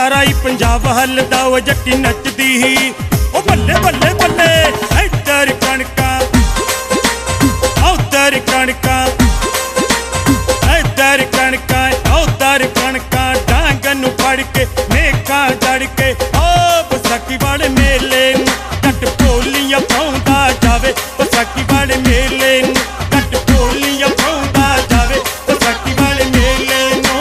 सारा ही पंजाब हलदा ओ जट्टी नचदी ही ओ बल्ले बल्ले बल्ले इधर कणका उधर कणका इधर कणका उधर कणका डांग नूं फड़ के मेघां जड़ के ओ बैसाखी वाले मेले जट ढोलियां पाउंदा जावे बैसाखी वाले मेले जट ढोलियां पाउंदा जावे बैसाखी वाले मेले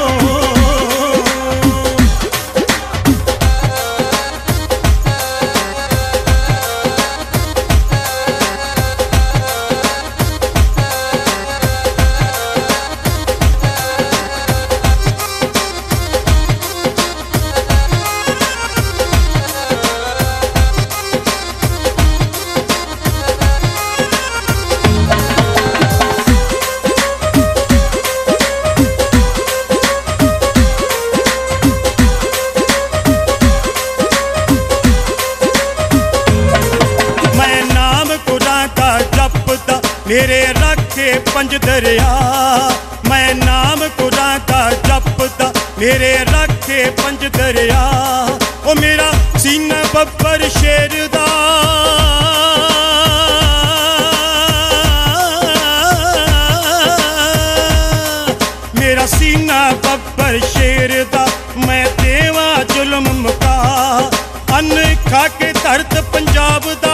मेरे रखे पंज दरिया मैं नाम कुरान का जपदा मेरे रखे पंज दरिया ओ मेरा सीना बब्बर शेर दा मेरा सीना बब्बर शेर दा मैं देवा जुल्म मुका अन्न खा के धरत पंजाब दा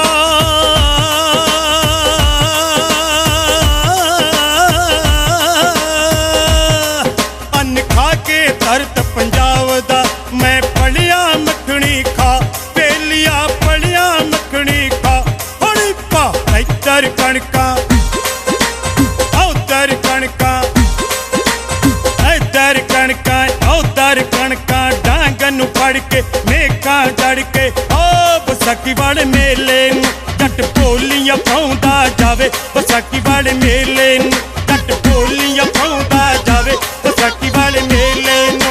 धरत पंजाब दा मैं पलिया मखनी खा पेलिया पलिया मखनी खा हड़ी पा इधर कणका उधर कणका इधर कणका उधर कणका डांग नूं फड़ के मेघां जड़ के ओ बैसाखी वाले मेले जट ढोलियां पाउंदा जावे बैसाखी वाले मेले जट ढोलियां पाउंदा जावे बैसाखी वाले मेले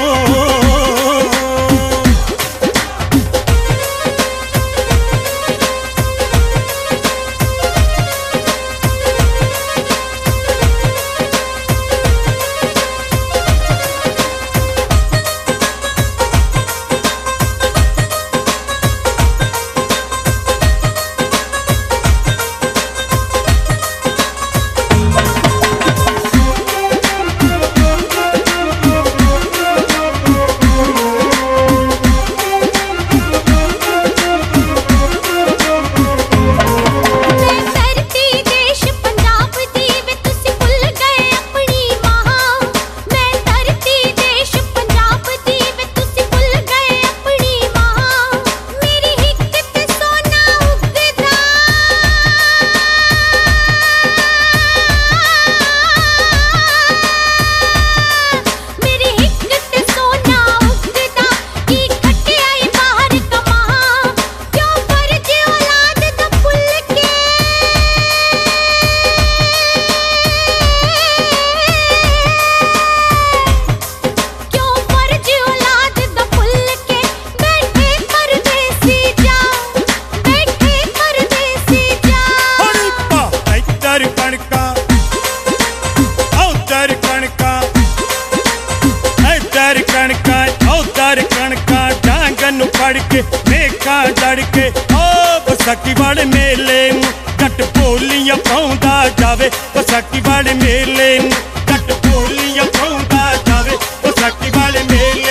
फड़ के मेघां जड़ के ओ बैसाखी वाले मेले जट ढोलियां पाउंदा जावे बैसाखी वाले मेले जट ढोलियां पाउंदा जावे बैसाखी वाले मेले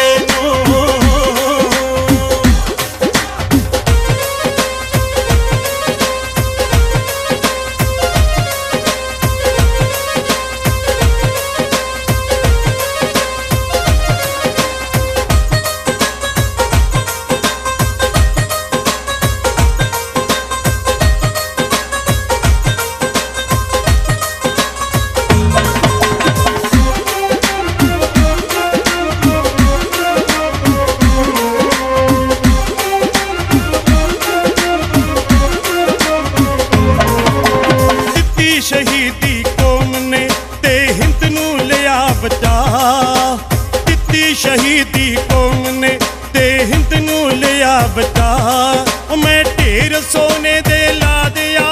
शहीदी कौम ने ते हिंद नूं लिया बचा दित्ती शहीदी कौम ने ते हिंद नूं लिया बचा मैं ढेर सोने दे ला दिया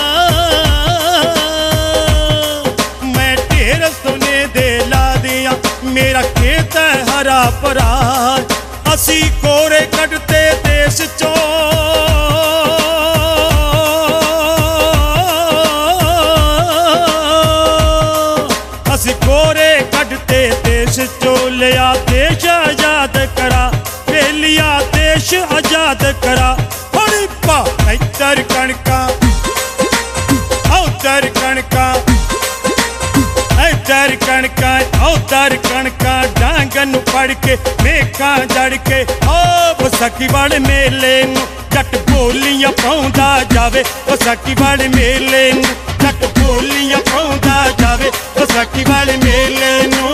मैं ढेर सोने दे ला दिया मेरा भरा असी कोरे कटते देश चो असी कोरे कटते देश चो लिया देश आजाद करा लिया देश आजाद करा थोड़ी पा इधर कणका उधर कणका इधर कणका उधर कणका डांगन पड़ के मेखा जड़ के ओ बसाखी वाले मेले जट बोलियां पाउंदा जावे बसाखी वाले मेले जट बोलियां पाउंदा जावे बसाखी वाले मेले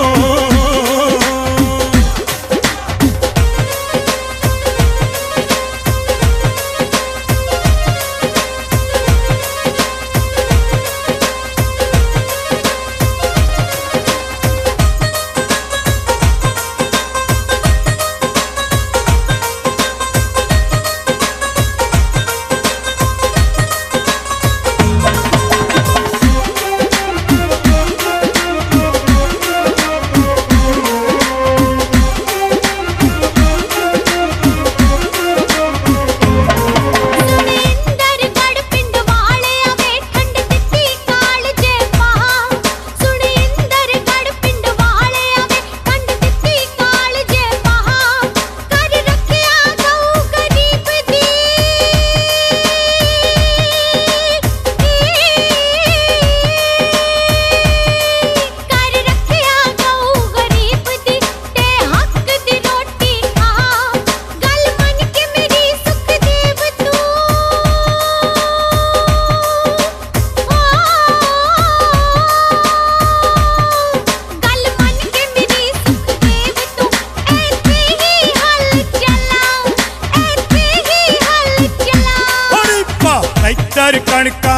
इधर कणका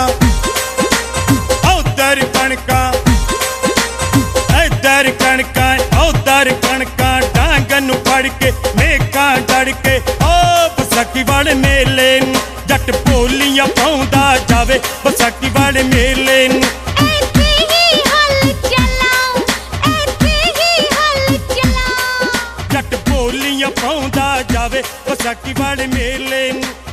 उधर कणका इधर कणका उधर कणका डांगन पड़ के मेखा जड़ के ओ बसाखी वाले मेले जट बोलियां पाउंदा जावे बसाखी वाले मेले जट बोलियां पाउंदा जावे बसाखी वाले मेले